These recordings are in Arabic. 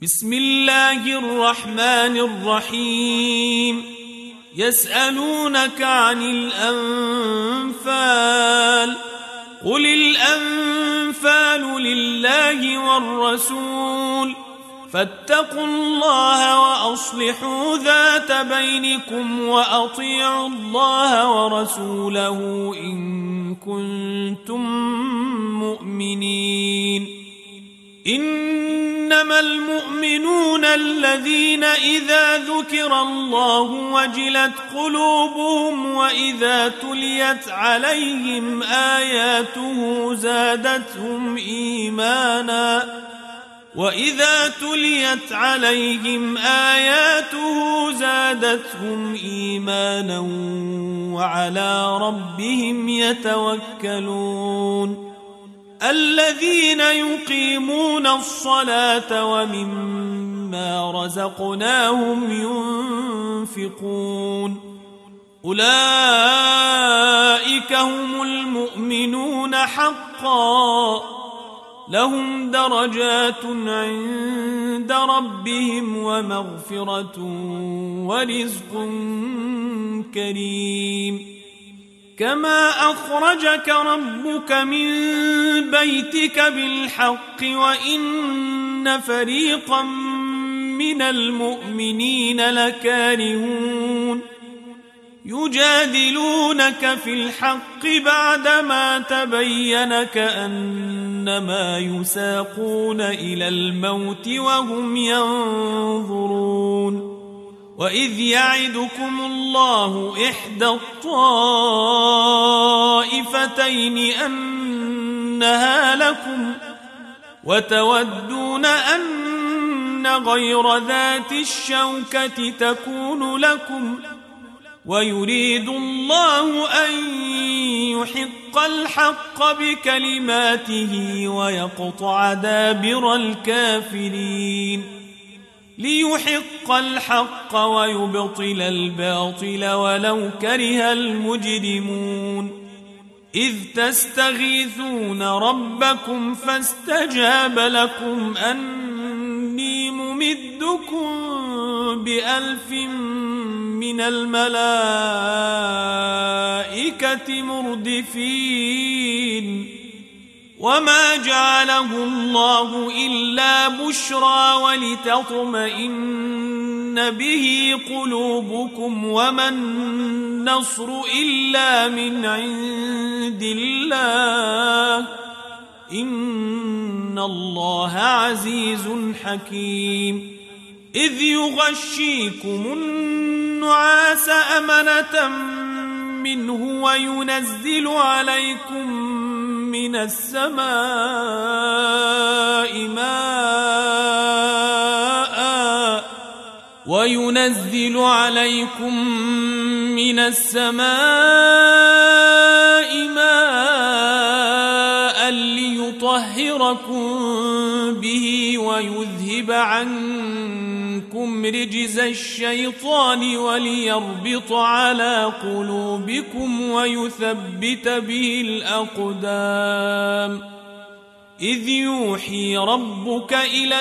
بسم الله الرحمن الرحيم. يسألونك عن الأنفال، قل الأنفال لله والرسول، فاتقوا الله وأصلحوا ذات بينكم وأطيعوا الله ورسوله إن كنتم مؤمنين. إنما المؤمنون الذين إذا ذكر الله وجلت قلوبهم وإذا تليت عليهم آياته زادتهم إيمانا وعلى ربهم يتوكلون. الذين يقيمون الصلاة ومما رزقناهم ينفقون، أولئك هم المؤمنون حقا، لهم درجات عند ربهم ومغفرة ورزق كريم. كما أخرجك ربك من بيتك بالحق وإن فريقا من المؤمنين لكارهون، يجادلونك في الحق بعدما تبين كأنما يساقون إلى الموت وهم ينظرون. وإذ يعدكم الله إحدى الطائفتين أنها لكم، وتودون أن غير ذات الشوكة تكون لكم، ويريد الله أن يحق الحق بكلماته ويقطع دابر الكافرين، ليحق الحق ويبطل الباطل ولو كره المجرمون. إذ تستغيثون ربكم فاستجاب لكم أني ممدكم ب1000 من الملائكة مردفين. وما جعله الله إلا بشرى ولتطمئن به قلوبكم، وما النصر إلا من عند الله، إن الله عزيز حكيم. إذ يغشيكم النعاس أمنة منه وينزل عليكم من السماء ماء ليطهركم به ويذهب عنكم رجز الشيطان وليربط على قلوبكم ويثبت به الأقدام. إذ يوحي ربك إلى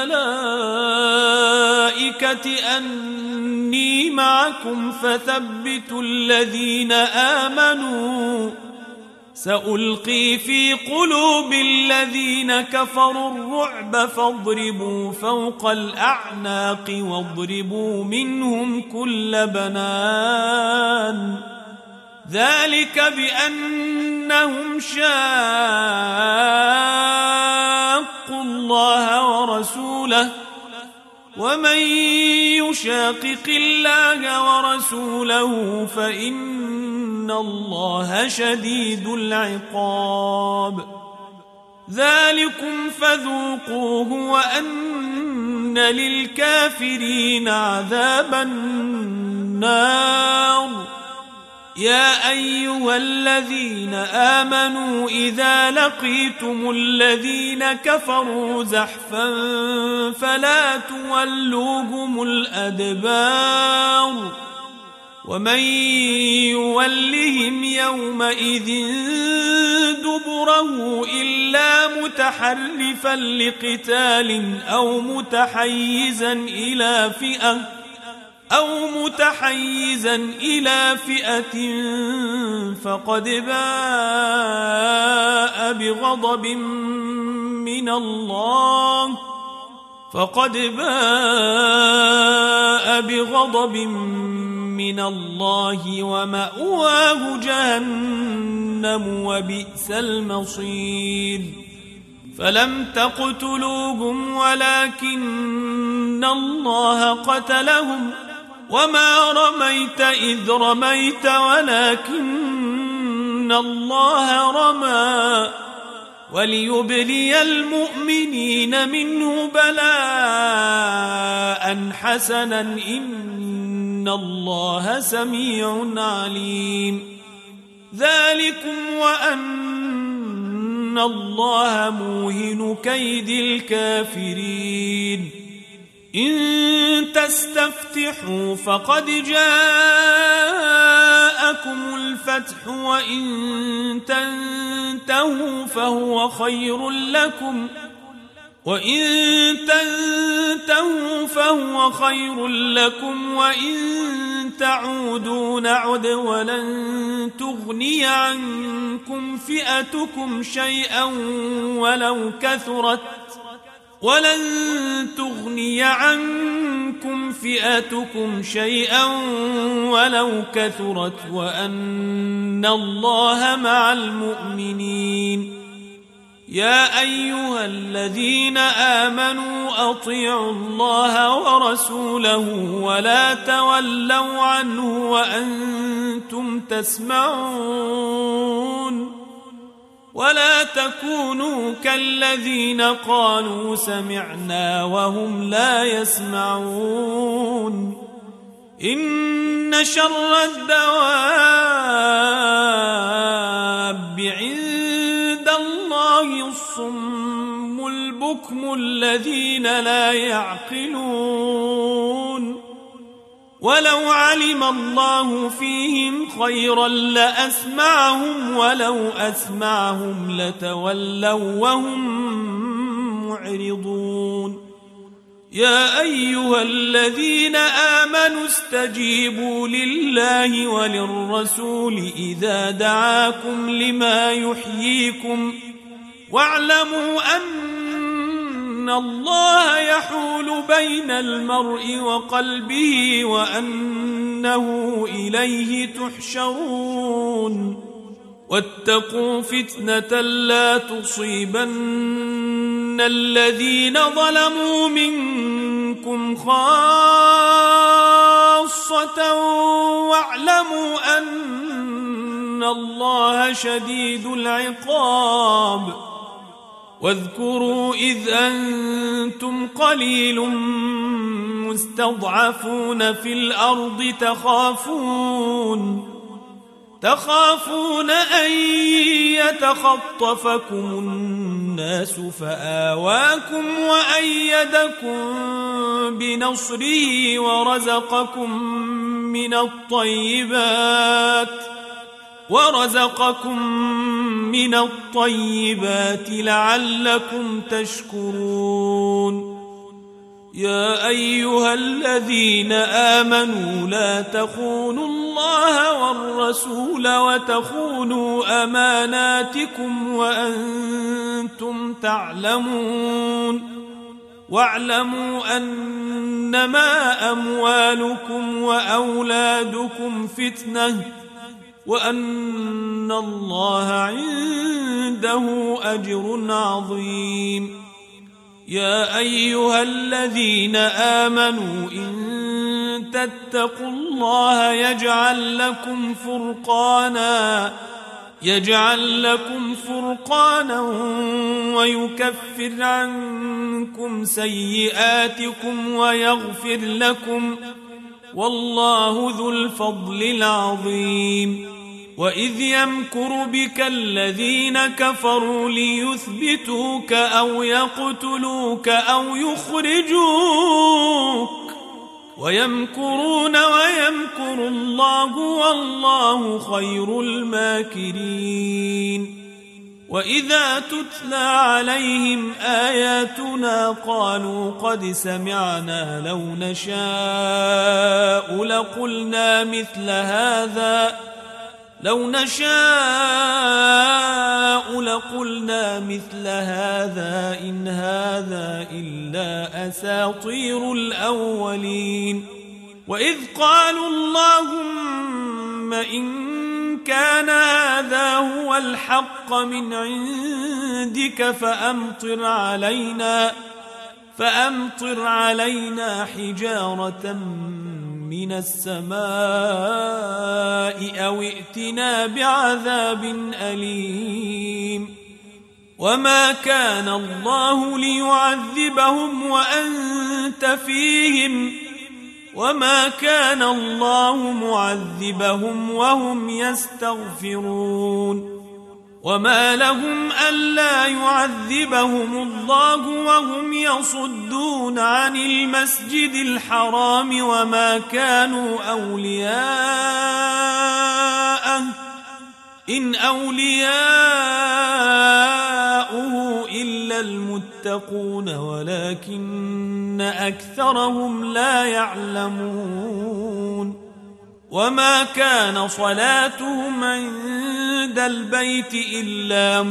الملائكة أني معكم فثبتوا الذين آمنوا، سألقي في قلوب الذين كفروا الرعب فاضربوا فوق الأعناق واضربوا منهم كل بنان، ذلك بأنهم شاقوا الله ورسوله، ومن يشاقق الله ورسوله فإن الله شديد العقاب. ذلكم فذوقوه وأن للكافرين عذاب النار. يا أيها الذين آمنوا إذا لقيتم الذين كفروا زحفا فلا تولوهم الأدبار، ومن يولهم يومئذ دبره إلا متحرفا لقتال أو متحيزا إلى فئة فقد باء بغضب من الله ومأواه جهنم وبئس المصير فلم تقتلوهم ولكن الله قتلهم وما رميت إذ رميت ولكن الله رمى وليبلي المؤمنين منه بلاء حسنا إن الله سميع عليم ذلكم وأن الله موهن كيد الكافرين إن تستفتحوا فقد جاءكم الفتح وإن تنتهوا فهو خير لكم وإن تعودوا نعد ولن تغني عنكم فئتكم شيئا ولو كثرت وأن الله مع المؤمنين يا أيها الذين آمنوا أطيعوا الله ورسوله ولا تولوا عنه وأنتم تسمعون ولا تكونوا كالذين قالوا سمعنا وهم لا يسمعون إن شر الدواب عند الله الصم البكم الذين لا يعقلون ولو علم الله فيهم خيرا لأسمعهم ولو أسمعهم لتولوا وهم معرضون يا أيها الذين آمنوا استجيبوا لله وللرسول إذا دعاكم لما يحييكم واعلموا أن الله يحول بين المرء وقلبه وأنه إليه تحشرون واتقوا فتنة لا تصيبن الذين ظلموا منكم خاصة واعلموا أن الله شديد العقاب واذكروا إذ أنتم قليل مستضعفون في الأرض تخافون أن يتخطفكم الناس فآواكم وأيدكم بنصره ورزقكم من الطيبات لعلكم تشكرون يا أيها الذين آمنوا لا تخونوا الله والرسول وتخونوا أماناتكم وأنتم تعلمون واعلموا أنما أموالكم وأولادكم فتنة وأن الله عنده أجر عظيم يا أيها الذين آمنوا إن تتقوا الله يجعل لكم فرقانا ويكفر عنكم سيئاتكم ويغفر لكم والله ذو الفضل العظيم وإذ يمكر بك الذين كفروا ليثبتوك أو يقتلوك أو يخرجوك ويمكرون ويمكر الله والله خير الماكرين وإذا تتلى عليهم آياتنا قالوا قد سمعنا لو نشاء لقلنا مثل هذا إن هذا إلا أساطير الأولين وإذ قالوا اللهم إن كان هذا هو الحق من عندك فأمطر علينا حجارة من السماء أو ائتنا بعذاب أليم وما كان الله ليعذبهم وأنت فيهم وما كان الله معذبهم وهم يستغفرون وما لهم ألا يعذبهم الله وهم يصدون عن المسجد الحرام وما كانوا أولياءه إن أولياؤه إلا المتقون ولكن أكثرهم لا يعلمون وما كان صلاتهم عند البيت إلا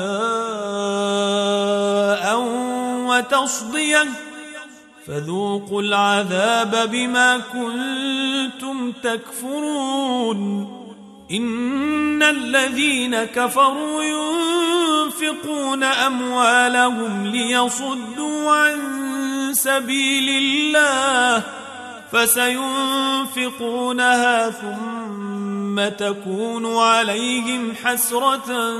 مكاء وتصدية فذوقوا العذاب بما كنتم تكفرون إن الذين كفروا ينفقون أموالهم ليصدوا عن سبيل الله فسينفقونها ثم تكون عليهم حسرة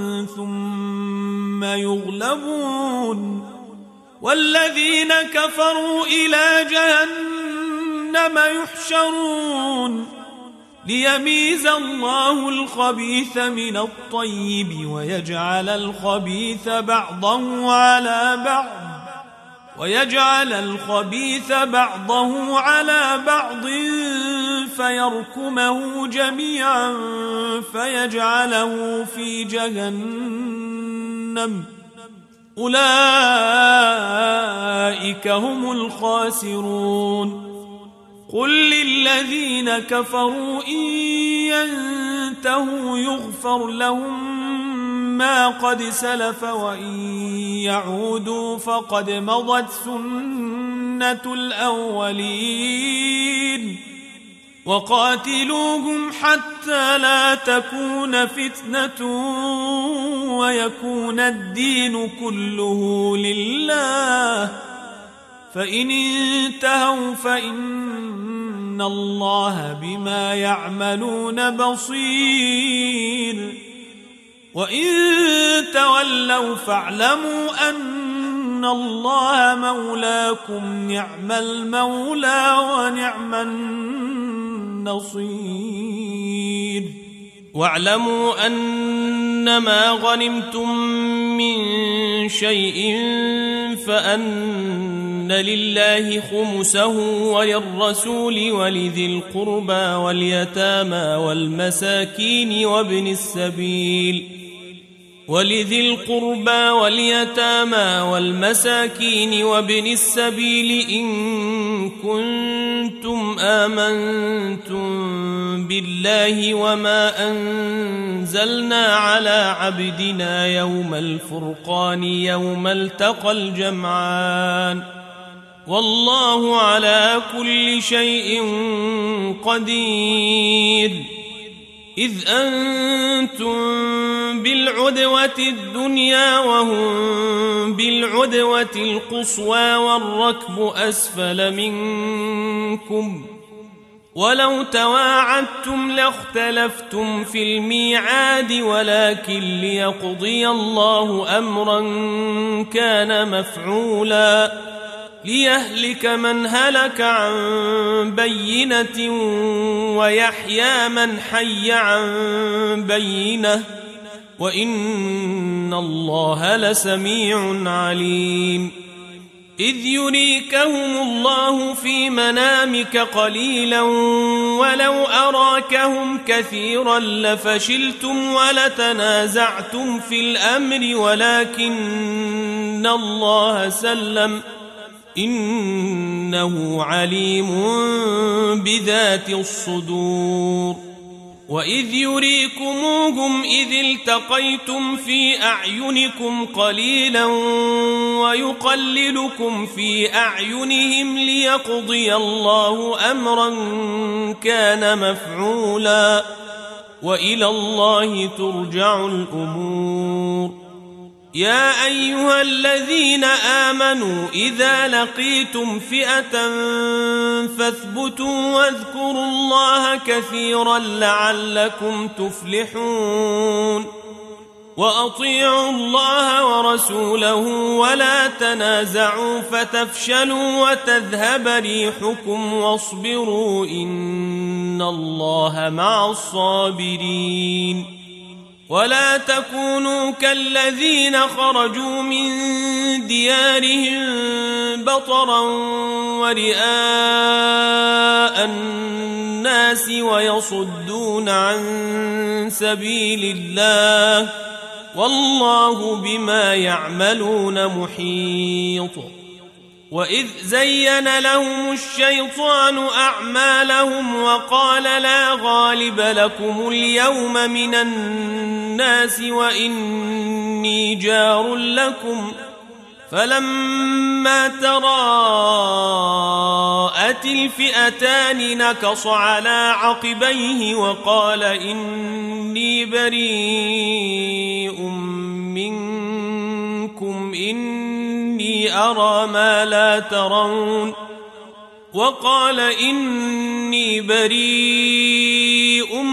ثم يغلبون والذين كفروا إلى جهنم يحشرون ليميز الله الخبيث من الطيب ويجعل الخبيث بعضه على بعض فيركمه جميعا فيجعله في جهنم أولئك هم الخاسرون قل للذين كفروا إن ينتهوا يغفر لهم ما قد سلف وإن يعودوا فقد مضت سنة الأولين وقاتلوهم حتى لا تكون فتنة ويكون الدين كله لله فإن انتهوا فإن الله بما يعملون بصير وإن تولوا فاعلموا أن الله مولاكم نعم المولى ونعم النصير واعلموا أنما غنمتم من شيء فأن لله خمسه وللرسول ولذي القربى واليتامى والمساكين وابن السبيل إن كنتم آمنتم بالله وما أنزلنا على عبدنا يوم الفرقان يوم التقى الجمعان والله على كل شيء قدير إذ أنتم بالعدوة الدنيا وهم بالعدوة القصوى والركب أسفل منكم ولو تواعدتم لاختلفتم في الميعاد ولكن ليقضي الله أمرا كان مفعولا ليهلك من هلك عن بينة ويحيى من حي عن بينة وإن الله لسميع عليم إذ يريكهم الله في منامك قليلا ولو أراكهم كثيرا لفشلتم ولتنازعتم في الأمر ولكن الله سلم إنه عليم بذات الصدور وإذ يريكموهم إذ التقيتم في أعينكم قليلا ويقللكم في أعينهم ليقضي الله أمرا كان مفعولا وإلى الله ترجع الأمور يا أيها الذين آمنوا إذا لقيتم فئة فاثبتوا واذكروا الله كثيرا لعلكم تفلحون وأطيعوا الله ورسوله ولا تنازعوا فتفشلوا وتذهب ريحكم واصبروا إن الله مع الصابرين ولا تكونوا كالذين خرجوا من ديارهم بطرا ورئاء الناس ويصدون عن سبيل الله والله بما يعملون محيط وإذ زين لهم الشيطان أعمالهم وقال لا غالب لكم اليوم من الناس وإني جار لكم فلما تراءت الفئتان نكص على عقبيه وقال إني بريء منكم إني أرى ما لا ترون وقال إني بريء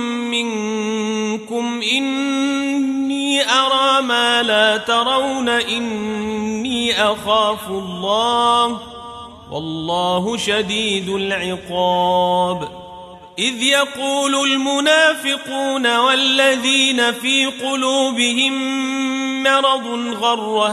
منكم إني أرى ما لا ترون إني أخاف الله والله شديد العقاب إذ يقول المنافقون والذين في قلوبهم مرض غر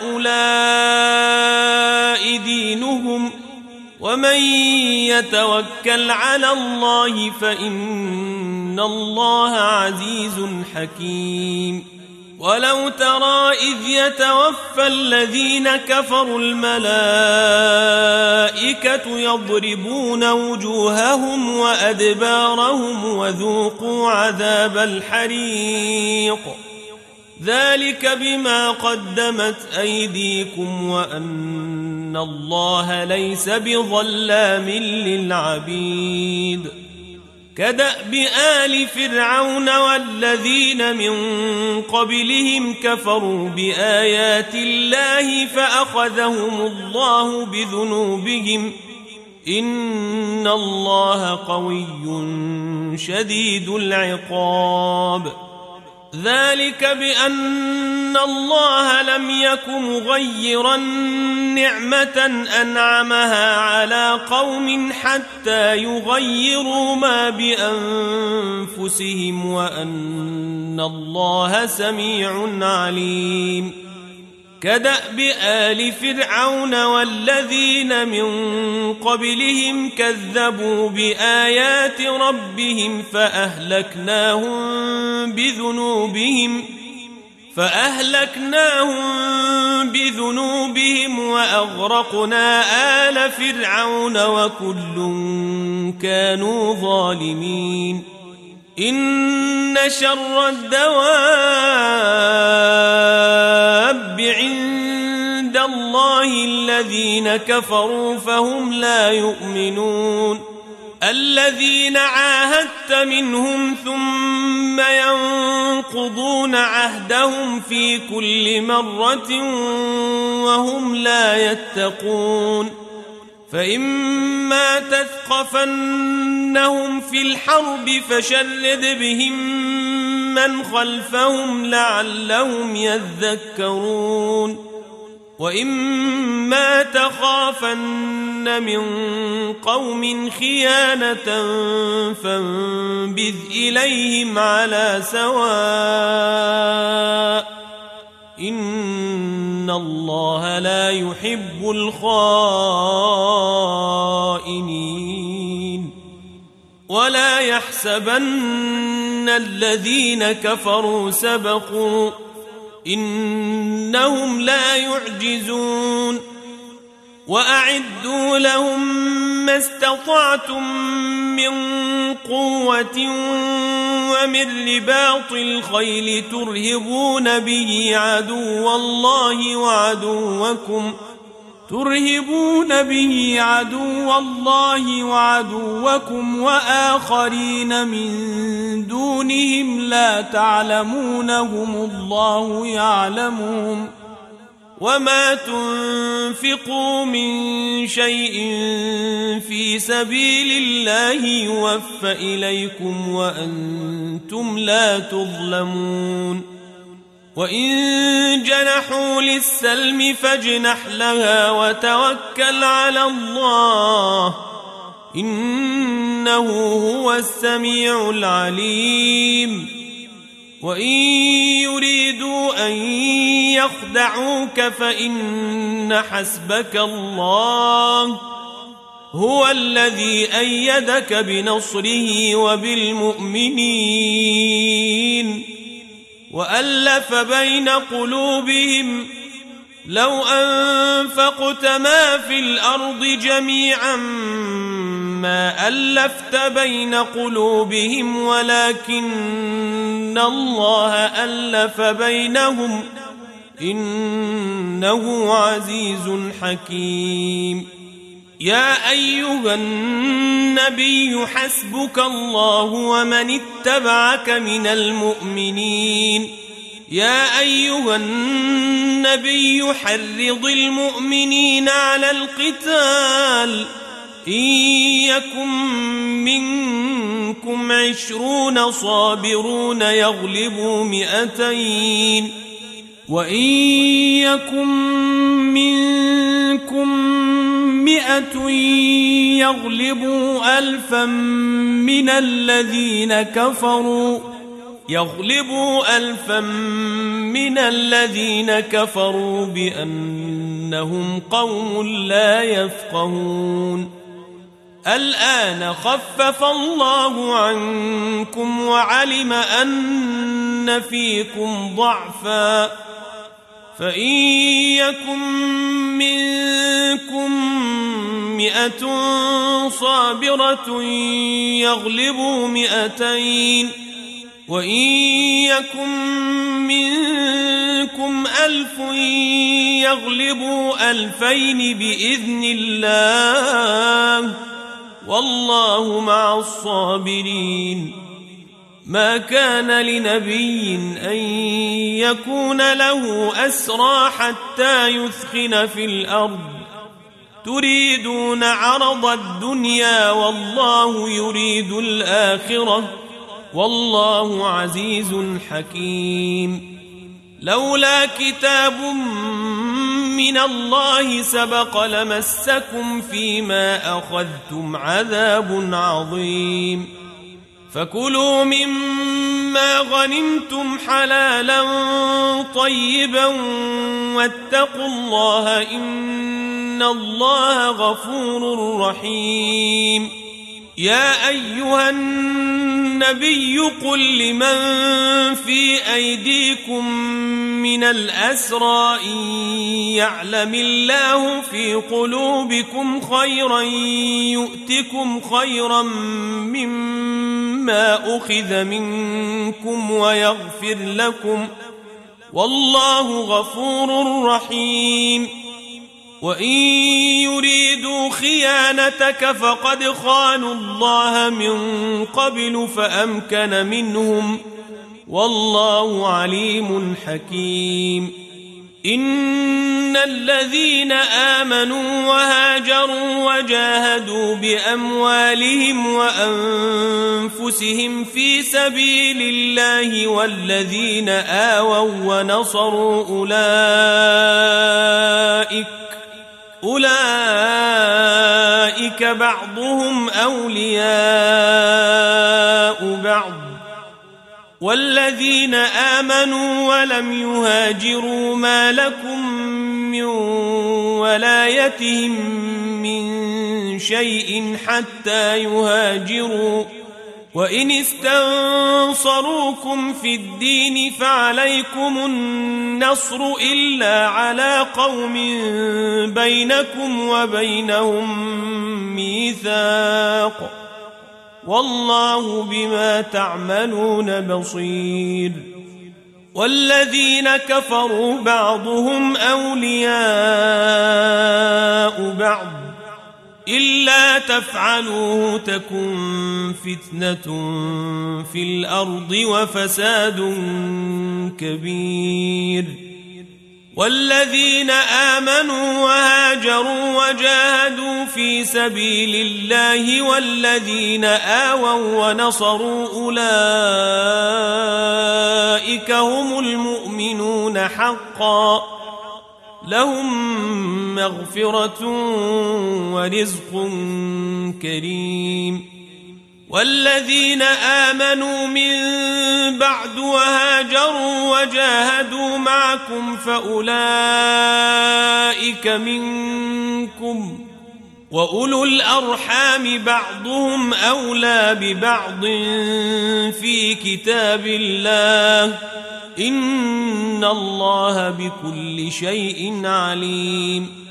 هؤلاء دينهم ومن يتوكل على الله فإن الله عزيز حكيم ولو ترى إذ يتوفى الذين كفروا الملائكة يضربون وجوههم وأدبارهم وذوقوا عذاب الحريق ذلك بما قدمت أيديكم وأن الله ليس بظلام للعبيد كدأب آل فرعون والذين من قبلهم كفروا بآيات الله فأخذهم الله بذنوبهم إن الله قوي شديد العقاب ذلك بأن الله لم يك مغيرا نعمة أنعمها على قوم حتى يغيروا ما بأنفسهم وأن الله سميع عليم كدأب آل فرعون والذين من قبلهم كذبوا بآيات ربهم فأهلكناهم بذنوبهم وأغرقنا آل فرعون وكل كانوا ظالمين إن شر الدواب عند الله الذين كفروا فهم لا يؤمنون الذين عاهدت منهم ثم ينقضون عهدهم في كل مرة وهم لا يتقون فإما تثقفنهم في الحرب فشرد بهم من خلفهم لعلهم يذكرون وإما تخافن من قوم خيانة فانبذ إليهم على سواء إن الله لا يحب الخائنين. ولا يحسبن الذين كفروا سبقوا إنهم لا يعجزون. وأعدوا لهم ما استطعتم من قوة ومن رباط الخيل ترهبون به عدو الله وعدوكم وآخرين من دونهم لا تعلمونهم الله يعلمهم. وما تنفقوا من شيء في سبيل الله يوفى إليكم وأنتم لا تظلمون. وإن جنحوا للسلم فاجنح لها وتوكل على الله إنه هو السميع العليم. وإن يريدوا أن يخدعوك فإن حسبك الله هو الذي أيدك بنصره وبالمؤمنين وألف بين قلوبهم لو أنفقت ما في الأرض جميعا ما ألفت بين قلوبهم ولكن الله ألف بينهم إنه عزيز حكيم. يا أيها النبي حسبك الله ومن اتبعك من المؤمنين. يا أيها النبي حرض المؤمنين على القتال إن يكن منكم 20 صابرون يغلبوا 200 وإن يكن منكم 100 يغلبوا 1000 من الذين كفروا بأنهم قوم لا يفقهون. الآن خفف الله عنكم وعلم أن فيكم ضعفا فإن يكن منكم 100 صابرة يغلبوا 200 وإن يكن منكم 1000 يغلبوا 2000 بإذن الله والله مع الصابرين. ما كان لنبي أن يكون له أسرى حتى يثخن في الأرض تريدون عرض الدنيا والله يريد الآخرة والله عزيز حكيم. لولا كتاب من الله سبق لمسكم فيما أخذتم عذاب عظيم. فكلوا مما غنمتم حلالا طيبا واتقوا الله إن الله غفور رحيم. يا أيها النبي قل لمن في أيديكم من الأسرى إن يعلم الله في قلوبكم خيرا يؤتكم خيرا مما أخذ منكم ويغفر لكم والله غفور رحيم. وإن يريدوا خيانتك فقد خانوا الله من قبل فأمكن منهم والله عليم حكيم. إن الذين آمنوا وهاجروا وجاهدوا بأموالهم وأنفسهم في سبيل الله والذين آووا ونصروا أولئك بعضهم أولياء بعض والذين آمنوا ولم يهاجروا ما لكم من ولايتهم من شيء حتى يهاجروا، وإن استنصروكم في الدين فعليكم النصر إلا على قوم بينكم وبينهم ميثاق، والله بما تعملون بصير. والذين كفروا بعضهم أولياء بعض إلا تفعلوه تكن فتنة في الأرض وفساد كبير. والذين آمنوا وهاجروا وجاهدوا في سبيل الله والذين آووا ونصروا أولئك هم المؤمنون حقا، لهم مغفرة ورزق كريم. والذين آمنوا من بعد وهاجروا وجاهدوا معكم فأولئك منكم، وأولو الأرحام بعضهم أولى ببعض في كتاب الله، إن الله بكل شيء عليم.